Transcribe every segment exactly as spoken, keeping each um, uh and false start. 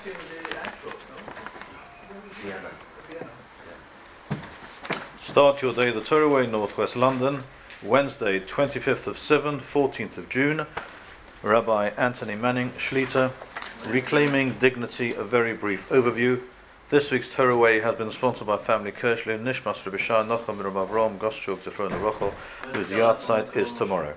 Start your day the Torah Way, Northwest London, Wednesday, twenty-fifth of Sivan, fourteenth of June. Rabbi Anthony Manning, Shlita, Reclaiming Dignity, a very brief overview. This week's Torah Way has been sponsored by Family Kirchley, Nishmas Rabbi Shai Nachum Rabbi Avram Goschuk Zefron Rochel, whose yard site is tomorrow.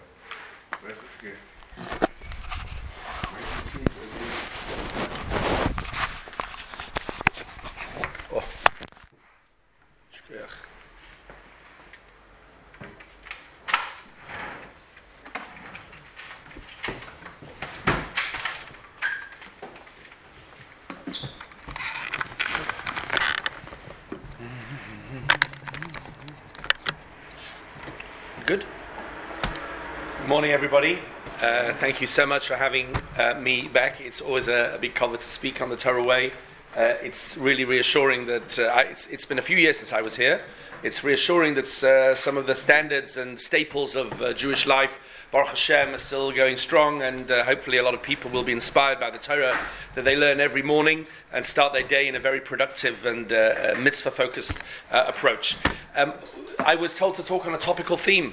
Good. Good morning, everybody. Uh, thank you so much for having uh, me back. It's always a, a big cover to speak on the Torah Way. Uh, it's really reassuring that uh, I, it's, it's been a few years since I was here. It's reassuring that uh, some of the standards and staples of uh, Jewish life, Baruch Hashem, are still going strong, and uh, hopefully a lot of people will be inspired by the Torah that they learn every morning and start their day in a very productive and uh, mitzvah-focused uh, approach. Um, I was told to talk on a topical theme.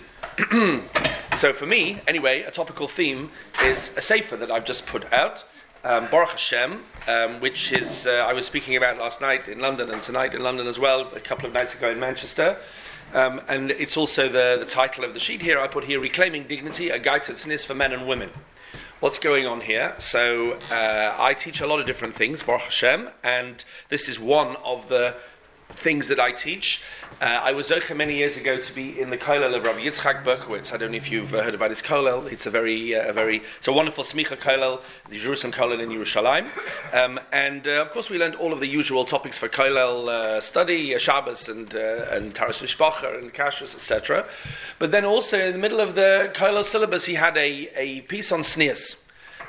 So for me, anyway, a topical theme is a sefer that I've just put out, um, Baruch Hashem, um, which is, uh, I was speaking about last night in London and tonight in London as well, a couple of nights ago in Manchester. Um, and it's also the, the title of the sheet here. I put here, Reclaiming Dignity, a Guide to Tznius for Men and Women. What's going on here? So uh, I teach a lot of different things, Baruch Hashem, and this is one of the things that I teach. Uh, I was zoche many years ago to be in the kollel of Rav Yitzchak Berkowitz. I don't know if you've uh, heard about his kollel. It's a very, uh, a very, it's a wonderful smicha kollel, the Jerusalem kollel in Yerushalayim. Um, and uh, of course, we learned all of the usual topics for kollel uh, study, uh, Shabbos and uh, and Taras Mishpacha and Kashrus, et cetera. But then also in the middle of the kollel syllabus, he had a a piece on tznius.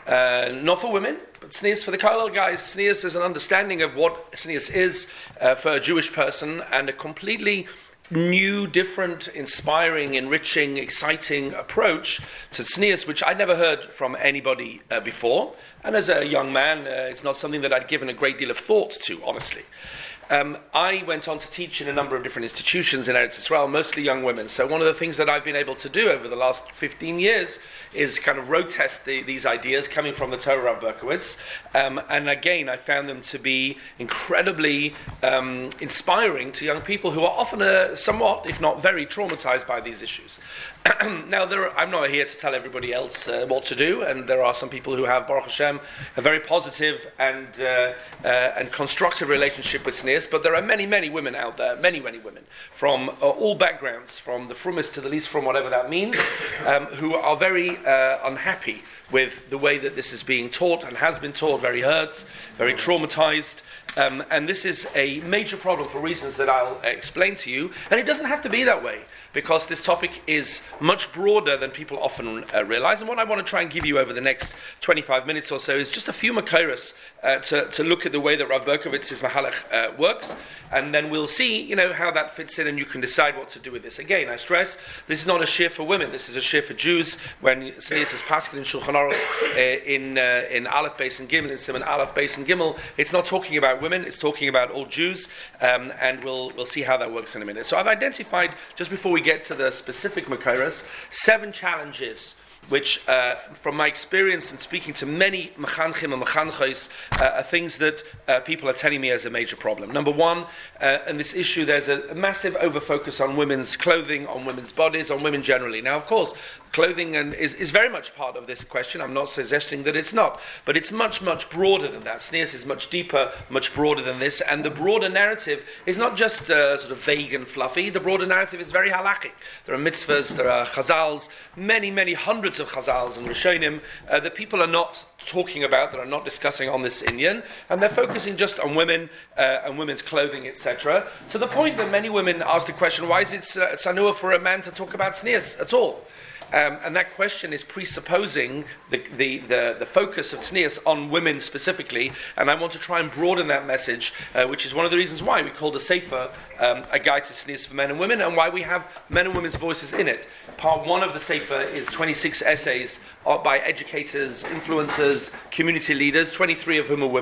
Uh, not for women, but tznius for the kollel guys. Tznius is an understanding of what tznius is uh, for a Jewish person, and a completely new, different, inspiring, enriching, exciting approach to tznius, which I'd never heard from anybody uh, before. And as a young man, uh, it's not something that I'd given a great deal of thought to, honestly. Um, I went on to teach in a number of different institutions in Eretz Yisrael, mostly young women. So one of the things that I've been able to do over the last fifteen years is kind of road test the, these ideas coming from the Torah of Berkowitz. Um, and again, I found them to be incredibly um, inspiring to young people who are often uh, somewhat, if not very, traumatized by these issues. Now, there are, I'm not here to tell everybody else uh, what to do, and there are some people who have, Baruch Hashem, a very positive and uh, uh, and constructive relationship with tznius, but there are many, many women out there, many, many women, from uh, all backgrounds, from the frumest to the least from, whatever that means, um, who are very uh, unhappy with the way that this is being taught and has been taught, very hurt, very traumatized. Um, and this is a major problem for reasons that I'll uh, explain to you. And it doesn't have to be that way, because this topic is much broader than people often uh, realize. And what I want to try and give you over the next twenty-five minutes or so is just a few makoros uh, to, to look at the way that Rav Berkowitz's Mahalach uh, works. And then we'll see, you know, how that fits in, and you can decide what to do with this. Again, I stress, this is not a shir for women. This is a shir for Jews. When tznius is paskin in Shulchan Aruch, uh, in uh, in Aleph, Beis, and Gimel, in Siman Aleph, Beis, and Gimel, it's not talking about women. It's talking about all Jews, um, and we'll we'll see how that works in a minute. So I've identified, just before we get to the specific makoros, seven challenges which, uh, from my experience and speaking to many mechanchim and mechanchos, uh, are things that uh, people are telling me as a major problem. Number one, uh, in this issue, there's a, a massive overfocus on women's clothing, on women's bodies, on women generally. Now, of course, clothing and is, is very much part of this question. I'm not suggesting that it's not, but it's much, much broader than that. Tznius is much deeper, much broader than this, and the broader narrative is not just uh, sort of vague and fluffy. The broader narrative is very halakhic. There are mitzvahs, there are chazals, many, many hundreds of chazals and rishonim uh, that people are not talking about, that are not discussing on this inyan, and they're focusing just on women uh, and women's clothing, et cetera, to the point that many women ask the question, why is it uh, sanua for a man to talk about tznius at all? Um, and that question is presupposing the, the, the, the focus of tznius on women specifically, and I want to try and broaden that message, uh, which is one of the reasons why we call the Sefer um, a guide to tznius for men and women, and why we have men and women's voices in it. Part one of the Sefer is twenty-six essays by educators, influencers, community leaders, twenty-three of whom are women,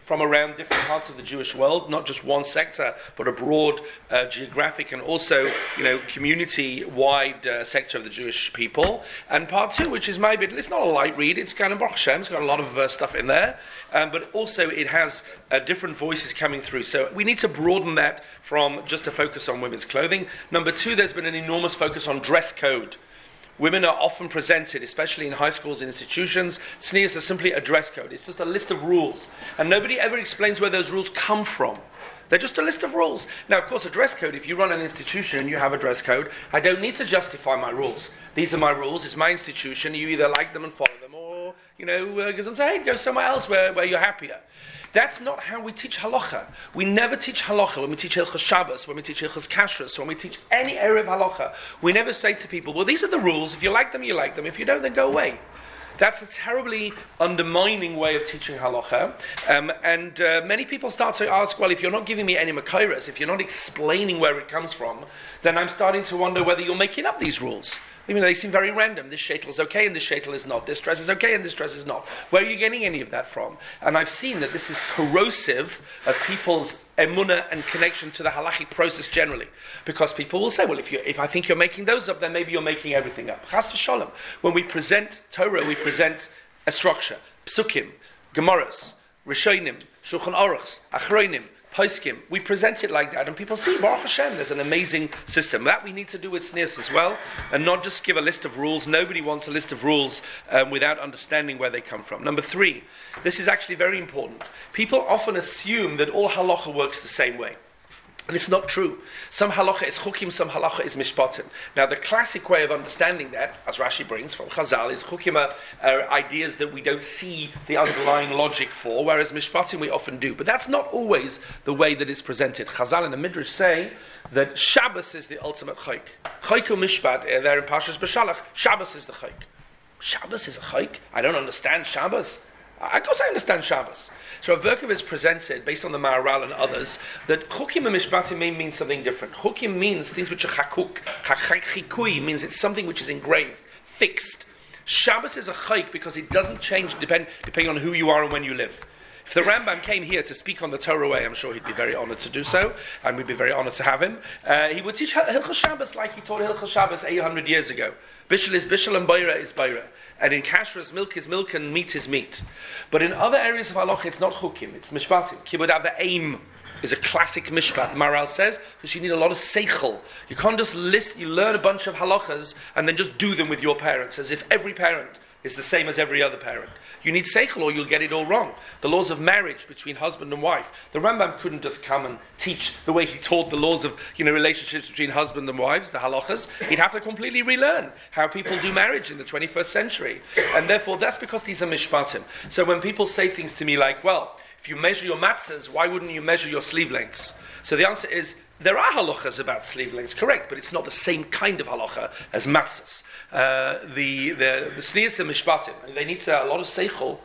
from around different parts of the Jewish world, not just one sector, but a broad uh, geographic and also, you know, community-wide uh, sector of the Jewish people. And part two, which is my bit, it's not a light read, it's kind of Baruch Hashem, it's got a lot of uh, stuff in there, um, but also it has uh, different voices coming through. So we need to broaden that from just a focus on women's clothing. Number two, there's been an enormous focus on dress code. Women are often presented, especially in high schools and institutions, tznius is simply a dress code. It's just a list of rules. And nobody ever explains where those rules come from. They're just a list of rules. Now, of course, a dress code, if you run an institution and you have a dress code, I don't need to justify my rules. These are my rules, it's my institution, you either like them and follow them, or, you know, uh, goes and say, hey, go somewhere else where, where you're happier. That's not how we teach halacha. We never teach halacha when we teach Hilchos Shabbos, when we teach Hilchos Kashrus, when we teach any area of halacha. We never say to people, well, these are the rules. If you like them, you like them. If you don't, then go away. That's a terribly undermining way of teaching halacha. Um, and uh, many people start to ask, well, if you're not giving me any makairas, if you're not explaining where it comes from, then I'm starting to wonder whether you're making up these rules. I mean, they seem very random. This shaitel is okay and this shaitel is not. This dress is okay and this dress is not. Where are you getting any of that from? And I've seen that this is corrosive of people's emunah and connection to the halachic process generally. Because people will say, well, if you, if I think you're making those up, then maybe you're making everything up. Chas v'sholom. When we present Torah, we present a structure. Psukim, Gemaras, Rishonim, Shulchan Aruchs, Achronim, Poskim. We present it like that, and people see, Baruch Hashem, there's an amazing system. That we need to do with tznius as well, and not just give a list of rules. Nobody wants a list of rules um, without understanding where they come from. Number three, this is actually very important. People often assume that all halacha works the same way. And it's not true. Some halacha is chukim, some halacha is mishpatim. Now, the classic way of understanding that, as Rashi brings from Chazal, is chukim are, are ideas that we don't see the underlying logic for, whereas mishpatim we often do. But that's not always the way that it's presented. Chazal and the Midrash say that Shabbos is the ultimate chayk. Chayku mishpat, there in Parshas B'Shalach, Shabbos is the chayk. Shabbos is a chayk? I don't understand Shabbos. Of course I understand Shabbos. So Rav Berkovitz presented, based on the Maharal and others, that chukim and mishpatim may mean something different. Chukim means things which are chakuk. Chikui means it's something which is engraved, fixed. Shabbos is a chayk because it doesn't change depend, depending on who you are and when you live. If the Rambam came here to speak on the Torah way, I'm sure he'd be very honored to do so, and we'd be very honored to have him. Uh, he would teach Hilchos Shabbos like he taught Hilchos Shabbos eight hundred years ago. Bishul is bishul and Beira is Beira. And in kashrus, milk is milk and meat is meat. But in other areas of halacha, it's not chukim, it's mishpatim. Kibud aim is a classic mishpat, Maharal says, because you need a lot of seichel. You can't just list, you learn a bunch of halachas and then just do them with your parents, as if every parent is the same as every other parent. You need seichel or you'll get it all wrong. The laws of marriage between husband and wife. The Rambam couldn't just come and teach the way he taught the laws of, you know, relationships between husband and wives, the halachas. He'd have to completely relearn how people do marriage in the twenty-first century. And therefore, that's because these are mishpatim. So when people say things to me like, well, if you measure your matzahs, why wouldn't you measure your sleeve lengths? So the answer is, there are halachas about sleeve lengths, correct, but it's not the same kind of halacha as matzahs. Uh, the the the tznius and mishpatim, they need to, a lot of seichel,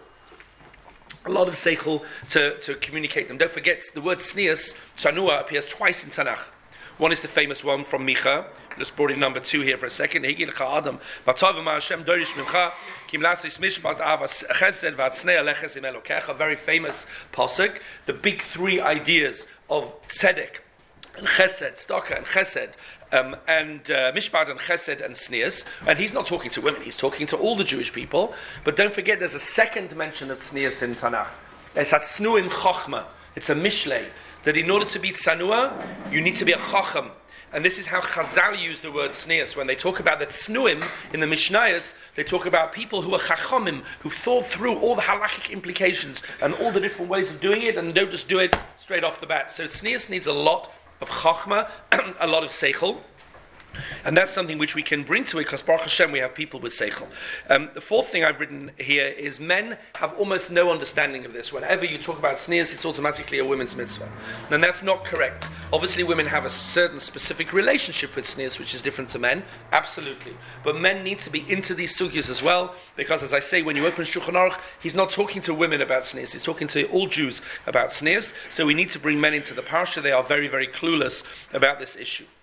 a lot of seichel to, to communicate them. Don't forget, the word tznius, tzanua, appears twice in Tanakh. One is the famous one from Micha. Just brought in number two here for a second. A very famous pasuk. The big three ideas of tzedek and chesed, tzedakah and chesed, um, and uh, mishpat and chesed and tznius. And he's not talking to women, he's talking to all the Jewish people. But don't forget, there's a second mention of tznius in Tanakh. It's at tznuim chochma. It's a mishlei, that in order to be tzanua, you need to be a chacham. And this is how Chazal use the word tznius. When they talk about the tznuim in the Mishnayos, they talk about people who are chachamim, who thought through all the halachic implications and all the different ways of doing it, and don't just do it straight off the bat. So tznius needs a lot of chachma, a lot of seichel. And that's something which we can bring to it, because Baruch Hashem, we have people with seichel. Um, the fourth thing I've written here is men have almost no understanding of this. Whenever you talk about tznius, it's automatically a women's mitzvah. And that's not correct. Obviously, women have a certain specific relationship with tznius, which is different to men. Absolutely. But men need to be into these sugyas as well, because as I say, when you open Shulchan Aruch, he's not talking to women about tznius. He's talking to all Jews about tznius. So we need to bring men into the parsha. They are very, very clueless about this issue.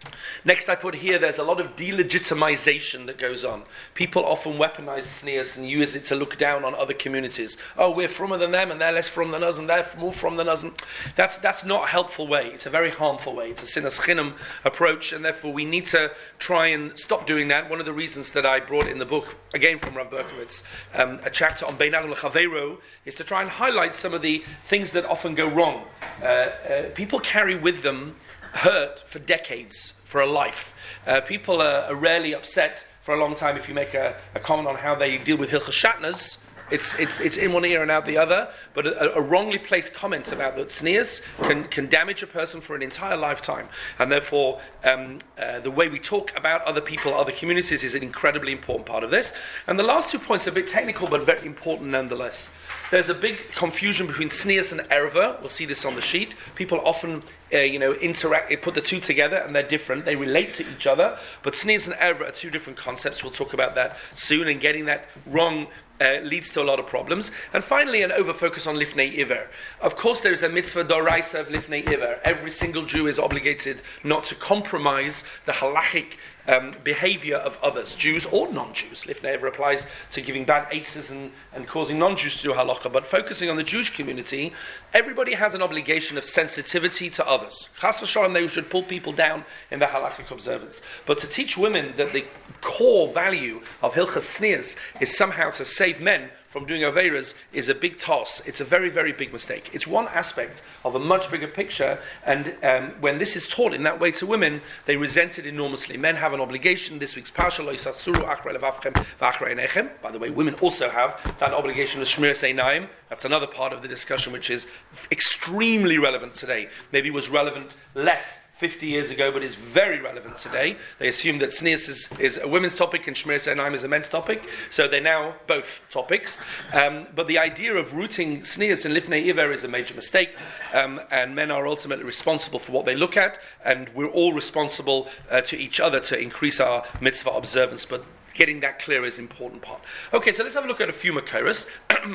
Next, I put here, there's a lot of delegitimization that goes on. People often weaponize sneers and use it to look down on other communities. Oh, we're frommer than them, and they're less from than us, and they're more from than us. And that's that's not a helpful way. It's a very harmful way. It's a sinas chinam approach, and therefore we need to try and stop doing that. One of the reasons that I brought in the book, again from Rav Berkowitz, um, a chapter on Bein Adam L'Chaveiro, is to try and highlight some of the things that often go wrong. Uh, uh, people carry with them hurt for decades, for a life. Uh, people are, are rarely upset for a long time if you make a, a comment on how they deal with Hilchos Shatnez. It's, it's, it's in one ear and out the other, but a, a wrongly placed comment about the tznius can, can damage a person for an entire lifetime. And therefore, um, uh, the way we talk about other people, other communities, is an incredibly important part of this. And the last two points are a bit technical, but very important nonetheless. There's a big confusion between tznius and erva. We'll see this on the sheet. People often uh, you know, interact, they put the two together, and they're different. They relate to each other, but tznius and erva are two different concepts. We'll talk about that soon, and getting that wrong Uh, leads to a lot of problems. And finally, an over-focus on Lifnei Iver. Of course, there is a mitzvah doraisa of Lifnei Iver. Every single Jew is obligated not to compromise the halachic um, behavior of others, Jews or non-Jews. Lifnei Iver applies to giving bad eitzes and, and causing non-Jews to do halacha. But focusing on the Jewish community, everybody has an obligation of sensitivity to others. Chas v'shalom, they should pull people down in their halachic observance. But to teach women that the core value of Hilchas Tznius is somehow to save men from doing Aveiras is a big toss. It's a very, very big mistake. It's one aspect of a much bigger picture, and um, when this is taught in that way to women, they resent it enormously. Men have an obligation. This week's Parsha, Lo Yisachsuru Achrei Levavchem V'Achrei Einechem. By the way, women also have that obligation of Shmiras Einayim. That's another part of the discussion which is extremely relevant today. Maybe was relevant less fifty years ago, but is very relevant today. They assume that tznius is, is a women's topic and Shmiras Einayim is a men's topic, so they're now both topics. Um, but the idea of rooting tznius and Lifnei Iver is a major mistake, um, and men are ultimately responsible for what they look at, and we're all responsible uh, to each other to increase our mitzvah observance, but getting that clear is an important part. Okay, so let's have a look at a few makoros.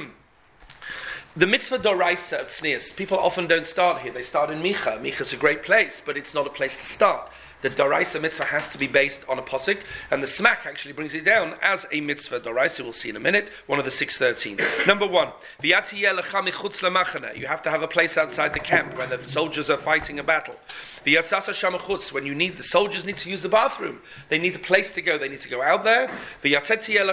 The mitzvah doraisa of tznius, people often don't start here. They start in Micha. Micha is a great place, but it's not a place to start. The doraisa mitzvah has to be based on a posik, and the Smak actually brings it down as a mitzvah doraisa. We'll see in a minute. One of the six thirteen. Number one, you have to have a place outside the camp where the soldiers are fighting a battle. When you need, the soldiers need to use the bathroom. They need a place to go. They need to go out there. You have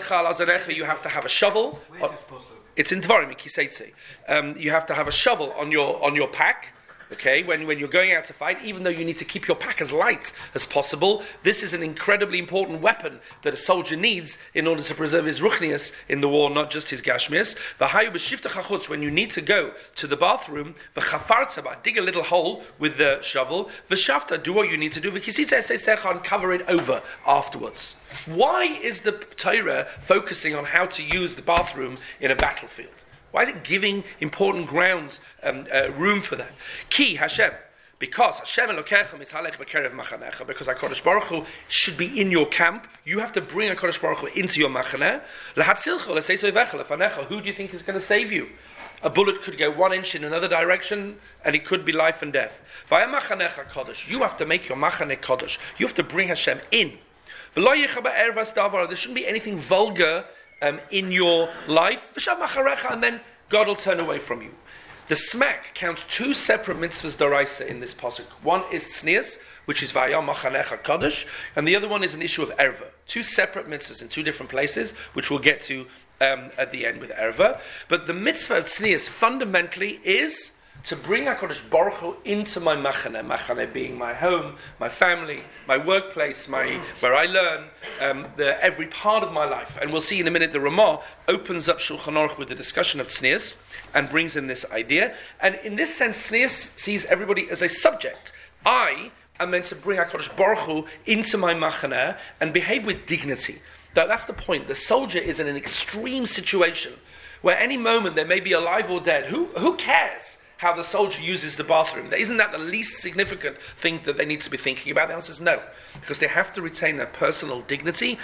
to have a shovel. Where is this posuk? It's in Dvarim, Kiseitze. Um You have to have a shovel on your on your pack. Okay, when, when you're going out to fight, even though you need to keep your pack as light as possible, this is an incredibly important weapon that a soldier needs in order to preserve his ruchnius in the war, not just his gashmias. V'hayu b'shifta chachutz, when you need to go to the bathroom, v'chafartza ba, dig a little hole with the shovel, v'shafta, do what you need to do, v'kisitza eseisecha, and cover it over afterwards. Why is the Torah focusing on how to use the bathroom in a battlefield? Why is it giving important grounds, um, uh, room for that? Ki Hashem, because Hashem Elokechem is halech b'kerev machanecha, because HaKadosh Baruch Hu should be in your camp. You have to bring HaKadosh Baruch Hu into your machaneh. Lehatzilcha l'seisoivecha lefanecha. Who do you think is going to save you? A bullet could go one inch in another direction, and it could be life and death. V'aya machanecha kodesh. You have to make your machaneh kodesh. You have to bring Hashem in. V'lo yicha ba'ervas davar. There shouldn't be anything vulgar Um, in your life, and then God will turn away from you. The Smak counts two separate mitzvahs doraisa in this pasuk. One is tznius, which is vayam machanecha kadosh, and the other one is an issue of erva. Two separate mitzvahs in two different places, which we'll get to um, at the end with erva. But the mitzvah of tznius fundamentally is to bring HaKadosh Baruch Hu into my machaneh, machaneh being my home, my family, my workplace, my where I learn, um, the, every part of my life. And we'll see in a minute the Ramah opens up Shulchan Aruch with the discussion of tznius and brings in this idea. And in this sense, tznius sees everybody as a subject. I am meant to bring HaKadosh Baruch Hu into my machaneh and behave with dignity. That, that's the point. The soldier is in an extreme situation where any moment they may be alive or dead. Who, who cares how the soldier uses the bathroom? Isn't that the least significant thing that they need to be thinking about? The answer is no, because they have to retain their personal dignity.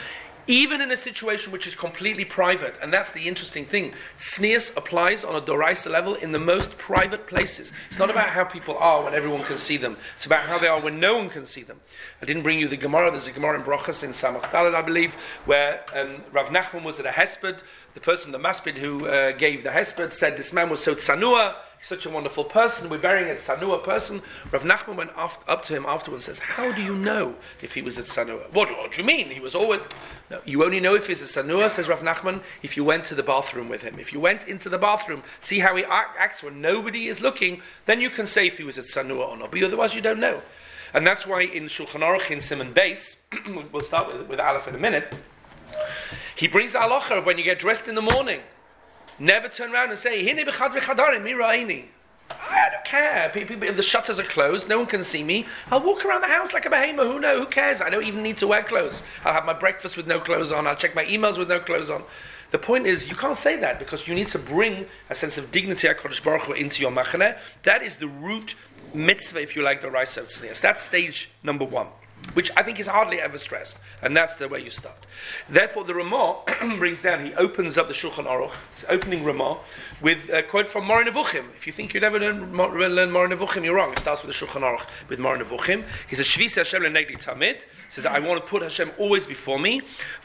Even in a situation which is completely private, and that's the interesting thing. Tznius applies on a Doraisa level in the most private places. It's not about how people are when everyone can see them. It's about how they are when no one can see them. I didn't bring you the Gemara. There's a Gemara in Brachas in Samach Daled, I believe, where um, Rav Nachman was at a Hesped. The person, the Maspid who uh, gave the Hesped, said this man was so tzanua, such a wonderful person, we're burying a tzanua person. Rav Nachman went after, up to him afterwards and says, how do you know if he was a tzanua? What, what do you mean? He was always... No, you only know if he's a tzanua, says Rav Nachman, if you went to the bathroom with him. If you went into the bathroom, see how he act, acts when nobody is looking, then you can say if he was a tzanua or not. But otherwise you don't know. And that's why in Shulchan Aruch, in Siman Beis, we'll start with, with Aleph in a minute, he brings the halacha of when you get dressed in the morning, never turn around and say, Hine b'chadri chadarim, mi ra'ini. I don't care. People, if the shutters are closed, no one can see me. I'll walk around the house like a behemoth. Who knows? Who cares? I don't even need to wear clothes. I'll have my breakfast with no clothes on. I'll check my emails with no clothes on. The point is, you can't say that because you need to bring a sense of dignity, HaKadosh Baruch Hu, into your machaneh. That is the root mitzvah, if you like, the Raisa of Tznius. That's stage number one, which I think is hardly ever stressed, and that's the way you start. Therefore, the Ramah brings down, he opens up the Shulchan Aruch, his opening Ramah, with a quote from Moreh Nevuchim. If you think you'd ever learn, learn Moreh Nevuchim, you're wrong. It starts with the Shulchan Aruch, with Moreh Nevuchim. He says, Shvisi Hashem lenegdi tamid, says, I want to put Hashem always before me. If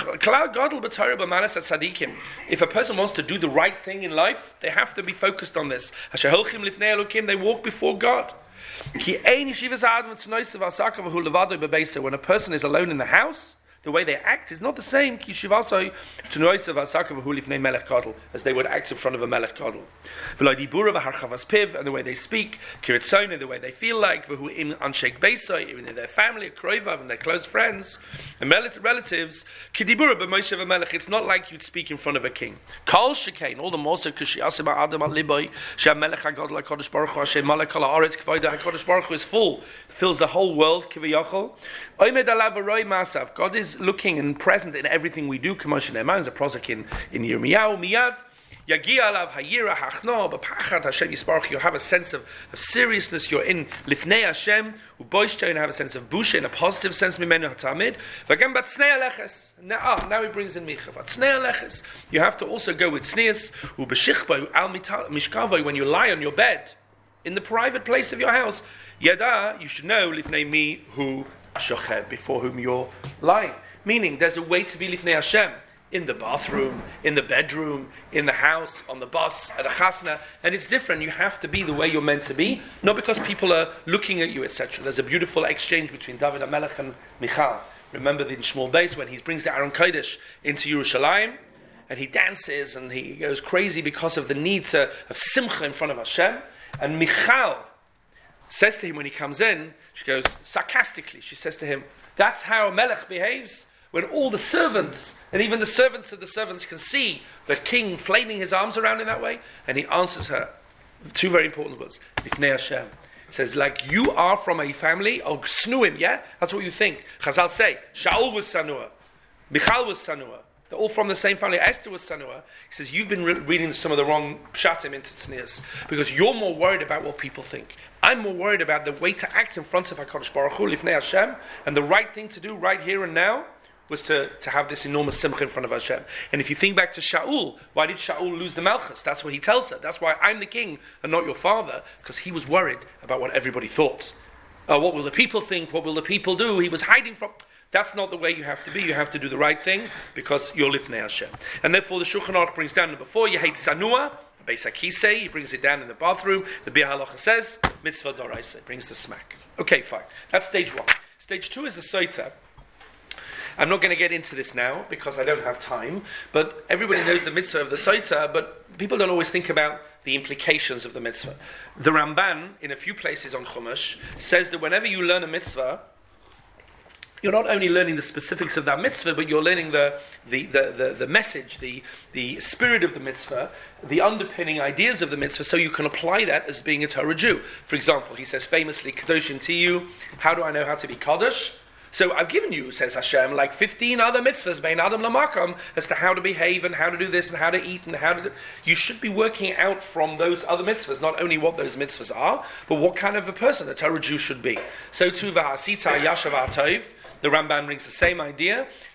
a person wants to do the right thing in life, they have to be focused on this. They walk before God. When a person is alone in the house, the way they act is not the same as they would act in front of a melech gadol. And the way they speak, and the way they feel like, even in their family, and their close friends, and relatives, it's not like you'd speak in front of a king. All the more so HaKadosh Baruch Hu is full, fills the whole world. God is looking and present in everything we do. There's a prosek in, in Yirmiyahu, Miyad. You have a sense of, of seriousness. You're in Lifnei Hashem, and have a sense of busha in a positive sense. Now now he brings in Michav. You have to also go with Tznius, when you lie on your bed, in the private place of your house. Yada, you should know, Lifnei mi hu shoched, before whom you're lying. Meaning, there's a way to be Lifnei Hashem. In the bathroom, in the bedroom, in the house, on the bus, at a chasna, and it's different. You have to be the way you're meant to be, not because people are looking at you, et cetera. There's a beautiful exchange between David HaMelech and Michal. Remember in Shmuel Beis when he brings the Aron Kodesh into Yerushalayim, and he dances and he goes crazy because of the need to, of simcha in front of Hashem. And Michal says to him when he comes in, she goes sarcastically, she says to him, that's how a melech behaves, when all the servants, and even the servants of the servants can see the king flailing his arms around in that way. And he answers her two very important words, Lifnei Hashem. He says, like you are from a family of snuim, yeah? That's what you think. Chazal say, Shaul was sanua, Michal was sanua. They're all from the same family. Esther was sanua. He says, you've been re- reading some of the wrong pshatim into tznius, because you're more worried about what people think. I'm more worried about the way to act in front of HaKadosh Baruch Hu, Lifnei Hashem, and the right thing to do right here and now was to, to have this enormous simcha in front of Hashem. And if you think back to Shaul, why did Shaul lose the Malchus? That's what he tells her. That's why I'm the king and not your father, because he was worried about what everybody thought. Uh, what will the people think? What will the people do? He was hiding from... That's not the way you have to be. You have to do the right thing because you're Lifnei Hashem. And therefore the Shulchan Aruch brings down number four, you hate Sanua, Beis HaKisei, he brings it down in the bathroom. The Bir Halacha says, Mitzvah Doraisa, brings the smack. Okay, fine. That's stage one. Stage two is the Soita. I'm not going to get into this now because I don't have time, but everybody knows the mitzvah of the Soita, but people don't always think about the implications of the mitzvah. The Ramban, in a few places on Chumash, says that whenever you learn a mitzvah, you're not only learning the specifics of that mitzvah, but you're learning the the, the, the, the message, the, the spirit of the mitzvah, the underpinning ideas of the mitzvah, so you can apply that as being a Torah Jew. For example, he says famously, Kadoshim Tiyu, how do I know how to be Kadosh? So I've given you, says Hashem, like fifteen other mitzvahs, Bein Adam Lamakam, as to how to behave and how to do this and how to eat and how to do... You should be working out from those other mitzvahs, not only what those mitzvahs are, but what kind of a person a Torah Jew should be. So too, V'hasita Yashav Atov, the Ramban brings the same idea.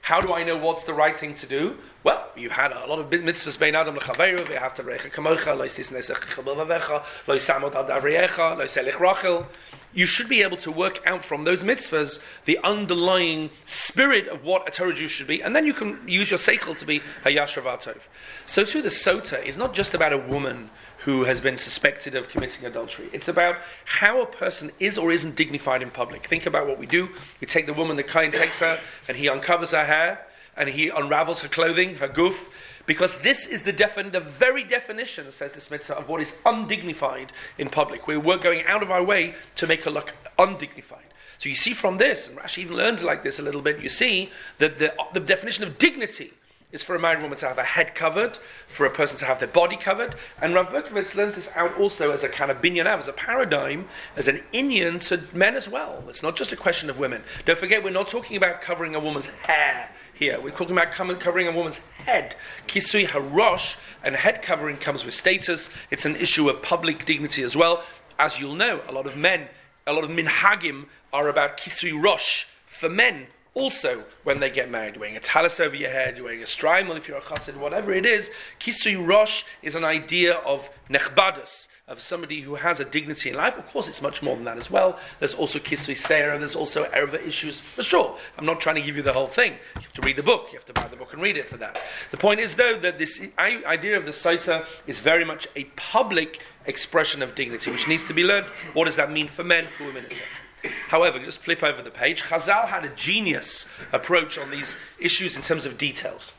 How do I know what's the right thing to do? Well, you had a lot of mitzvahs bein adam lechaveru, you have to recha kamocha, lo yisis nesech chabel vavecha, lo yisamot al davriecha, lo yiselech rachel. You should be able to work out from those mitzvahs the underlying spirit of what a Torah Jew should be, and then you can use your seichel to be hayashar v'atov. So too, the sota is not just about a woman who has been suspected of committing adultery. It's about how a person is or isn't dignified in public. Think about what we do. We take the woman, the Kohen takes her, and he uncovers her hair, and he unravels her clothing, her goof, because this is the, defin- the very definition, says this mitzvah, of what is undignified in public. We're going out of our way to make her look undignified. So you see from this, and Rashi even learns like this a little bit, you see that the, the definition of dignity is for a married woman to have her head covered, for a person to have their body covered. And Rav Berkovitz learns this out also as a kind of binyan av, as a paradigm, as an inyan to men as well. It's not just a question of women. Don't forget, we're not talking about covering a woman's hair here. We're talking about covering a woman's head. Kisui harosh, and head covering comes with status. It's an issue of public dignity as well. As you'll know, a lot of men, a lot of minhagim are about kisui rosh for men. Also, when they get married, you're wearing a talis over your head, you're wearing a strimal if you're a chassid, whatever it is, kisui rosh is an idea of nechbadas, of somebody who has a dignity in life. Of course, it's much more than that as well. There's also kisui seira, there's also erva issues, for sure. I'm not trying to give you the whole thing. You have to read the book, you have to buy the book and read it for that. The point is, though, that this idea of the sota is very much a public expression of dignity, which needs to be learned. What does that mean for men, for women, et cetera? However, just flip over the page. Chazal had a genius approach on these issues in terms of details.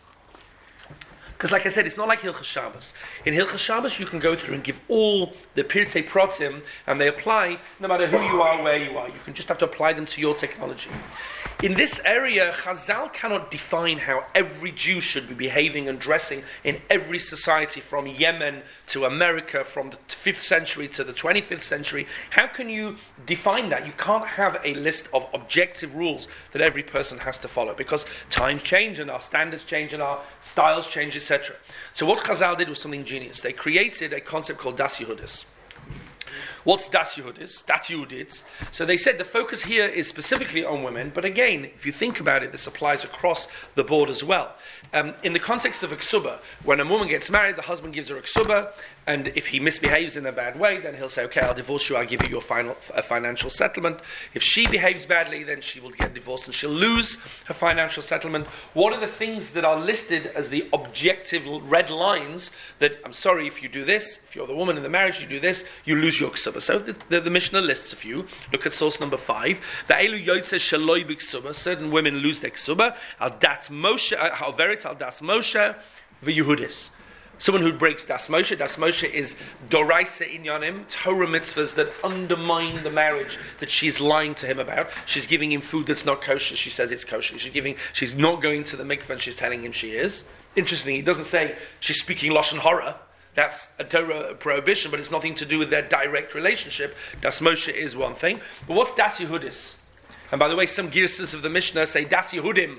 Because like I said, it's not like Hilchos Shabbos. In Hilchos Shabbos, you can go through and give all the Pirtei Protim, and they apply no matter who you are, where you are. You can just have to apply them to your technology. In this area, Chazal cannot define how every Jew should be behaving and dressing in every society, from Yemen to America, from the fifth century to the twenty-fifth century. How can you define that? You can't have a list of objective rules that every person has to follow, because times change and our standards change and our styles change, et cetera. So what Chazal did was something genius. They created a concept called Das Yehudis. What's Das Yehudis? Das Yehudits. So they said the focus here is specifically on women, but again, if you think about it, this applies across the board as well. Um, in the context of a ksuba, when a woman gets married, the husband gives her a ksuba, and if he misbehaves in a bad way, then he'll say, okay, I'll divorce you, I'll give you your final a financial settlement. If she behaves badly, then she will get divorced and she'll lose her financial settlement. What are the things that are listed as the objective red lines that, I'm sorry, if you do this, if you're the woman in the marriage, you do this, you lose your ksuba. So the, the, the Mishnah lists a few. Look at source number five. The Elu Yotze Shaloi B'Ksuba. Certain women lose their ksuba. Al Dat Moshe, Al Verit Al Das Moshe V'Yehudis. Someone who breaks Das Moshe. Das Moshe is Doraisa Inyanim, Torah mitzvahs that undermine the marriage that she's lying to him about. She's giving him food that's not kosher. She says it's kosher. She's giving. She's not going to the mikveh and she's telling him she is. Interestingly, he doesn't say she's speaking Lashon Hara. That's a Torah prohibition, but it's nothing to do with their direct relationship. Das Moshe is one thing. But what's Das Yehudis? And by the way, some girsas of the Mishnah say Das Yehudim,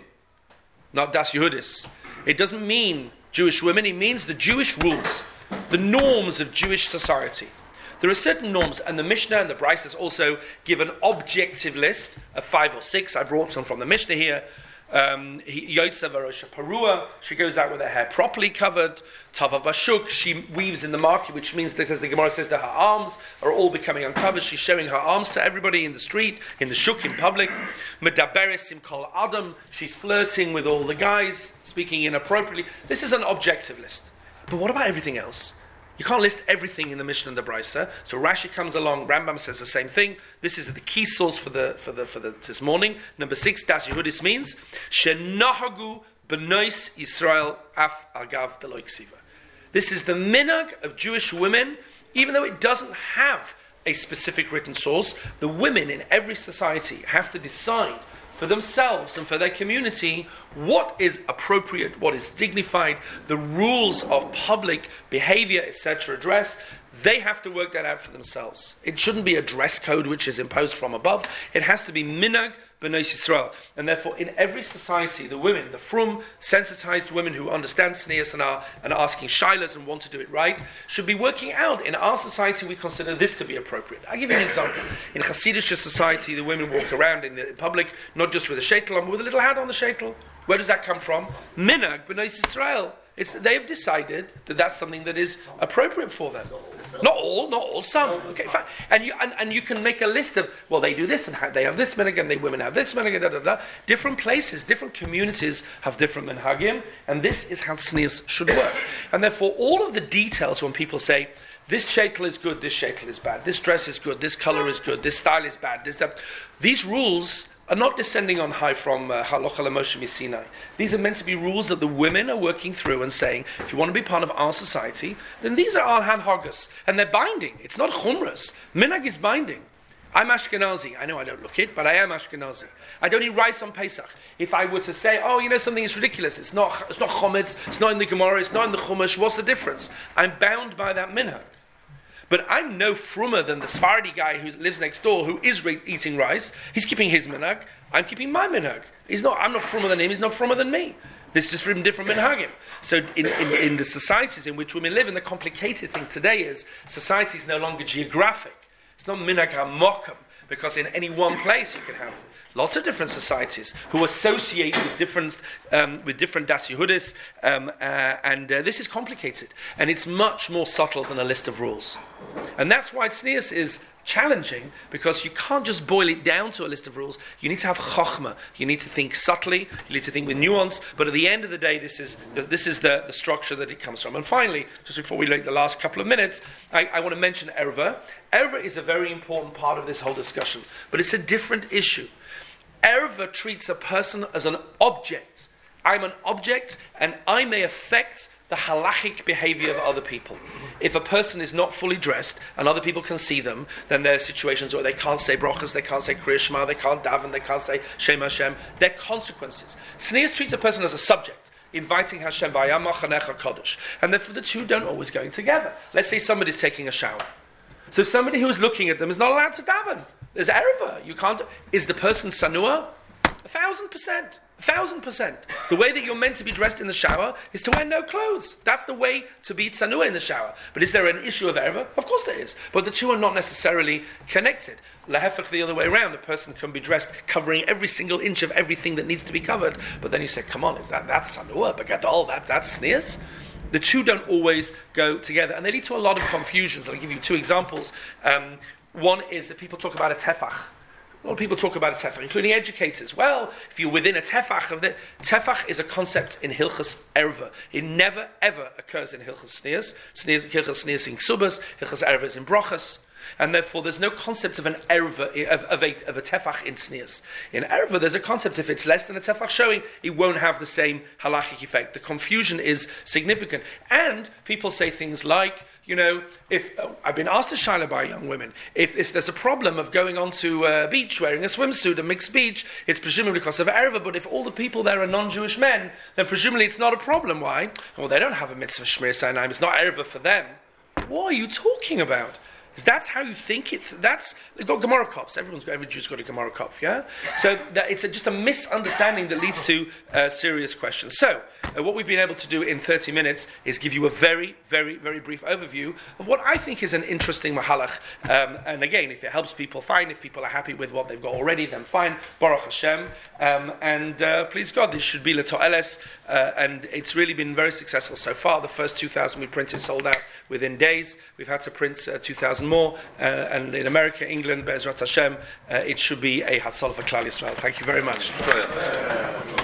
not Das Yehudis. It doesn't mean Jewish women, it means the Jewish rules, the norms of Jewish society. There are certain norms, and the Mishnah and the Bryces also give an objective list of five or six. I brought some from the Mishnah here. Um, Yotza Varosha Parua, she goes out with her hair properly covered. Tava Bashuk, she weaves in the market, which means, this, as the Gemara says, that her arms are all becoming uncovered. She's showing her arms to everybody in the street, in the shuk, in public. Medaberes im kol adam, she's flirting with all the guys, speaking inappropriately. This is an objective list. But what about everything else? You can't list everything in the Mishnah and the Brisa. So Rashi comes along, Rambam says the same thing. This is the key source for the for the for the this morning. Number six, Das Yehudis means Shenahagu b'nois Yisrael af agav deloy ksiva. This is the minhag of Jewish women, even though it doesn't have a specific written source. The women in every society have to decide for themselves and for their community what is appropriate, what is dignified, the rules of public behavior, et cetera, dress. They have to work that out for themselves. It shouldn't be a dress code which is imposed from above. It has to be minhag b'nai Yisrael. And therefore, in every society, the women, the frum, sensitized women who understand sneas and are, and are asking shilas and want to do it right, should be working out. In our society, we consider this to be appropriate. I'll give you an example. In Hasidic society, the women walk around in the public, not just with a sheitel on, but with a little hat on the sheitel. Where does that come from? Minhag B'nai Yisrael. It's that they have decided that that's something that is appropriate for them. Not all, not all, some. Okay, fine. And you and, and you can make a list of, well, they do this and ha- they have this minhag and they women have this minhag, da da da. Different places, different communities have different minhagim, and this is how tznius should work. And therefore, all of the details when people say, this sheitel is good, this sheitel is bad, this dress is good, this color is good, this style is bad, this that, these rules are not descending on high from Halacha Moshe Sinai. These are meant to be rules that the women are working through and saying, if you want to be part of our society, then these are our hanhagas. And they're binding. It's not chumras. Minhag is binding. I'm Ashkenazi. I know I don't look it, but I am Ashkenazi. I don't eat rice on Pesach. If I were to say, oh, you know, something is ridiculous, it's not, it's not chometz, it's not in the Gemara, it's not in the Chumash, what's the difference? I'm bound by that minhag. But I'm no frummer than the Sephardi guy who lives next door who is re- eating rice. He's keeping his minhag. I'm keeping my minhag. He's not. I'm not frummer than him. He's not frummer than me. This is just from different minhagim. So in, in, in the societies in which women live, and the complicated thing today is society is no longer geographic. It's not minhag ha-mokum, because in any one place you can have lots of different societies who associate with different um, with different Das Yehudis, um, uh, and uh, this is complicated, and it's much more subtle than a list of rules. And that's why tznius is challenging, because you can't just boil it down to a list of rules. You need to have chokhmah. You need to think subtly. You need to think with nuance. But at the end of the day, this is the, this is the, the structure that it comes from. And finally, just before we take the last couple of minutes, I, I want to mention erva. Erva is a very important part of this whole discussion, but it's a different issue. Erva treats a person as an object. I'm an object, and I may affect the halachic behavior of other people. If a person is not fully dressed and other people can see them, then there are situations where they can't say brachas, they can't say Kriya Shema, they can't daven, they can't say Shem Hashem. There are consequences. Tznius treats a person as a subject, inviting Hashem v'ayam machanecha kodesh. And therefore the two don't always go together. Let's say somebody's taking a shower. So somebody who's looking at them is not allowed to daven. There's erva. You can't. Is the person sanua? A thousand percent. A thousand percent. The way that you're meant to be dressed in the shower is to wear no clothes. That's the way to be sanua in the shower. But is there an issue of erva? Of course there is. But the two are not necessarily connected. Lahefach, the other way around. A person can be dressed covering every single inch of everything that needs to be covered. But then you say, come on, is that that's sanua? But all that that's tznius. The two don't always go together, and they lead to a lot of confusions. I'll give you two examples. Um, one is that people talk about a tefach. A lot of people talk about a tefach, including educators. Well, if you're within a tefach of the tefach is a concept in Hilchas Erva. It never ever occurs in Hilchas Tznius. Hilchas Tznius in Ksubas, Hilchas Erva is in Brochas. And therefore, there's no concept of an erva, of, of, a, of a tefach in tznius. In erva, there's a concept, if it's less than a tefach showing, it won't have the same halachic effect. The confusion is significant. And people say things like, you know, if uh, I've been asked to shaila by young women, if, if there's a problem of going onto a beach wearing a swimsuit, a mixed beach, it's presumably because of erva, but if all the people there are non-Jewish men, then presumably it's not a problem. Why? Well, they don't have a mitzvah shmir sinai, it's not erva for them. What are you talking about? That's how you think it. That's they've got Gemara Kopf. Everyone's got every Jew's got a Gemara Kopf, yeah. So that it's a, just a misunderstanding that leads to uh, serious questions. So uh, what we've been able to do in thirty minutes is give you a very, very, very brief overview of what I think is an interesting mahalach. Um, and again, if it helps people, fine. If people are happy with what they've got already, then fine. Baruch Hashem. Um, and uh, please God, this should be l'to'eles. Uh, and it's really been very successful so far. The first two thousand we printed sold out within days. We've had to print uh, two thousand more. Uh, and in America, England, Be'ezrat Hashem, uh, it should be a Hatzalah for Klal Yisrael. Thank you very much.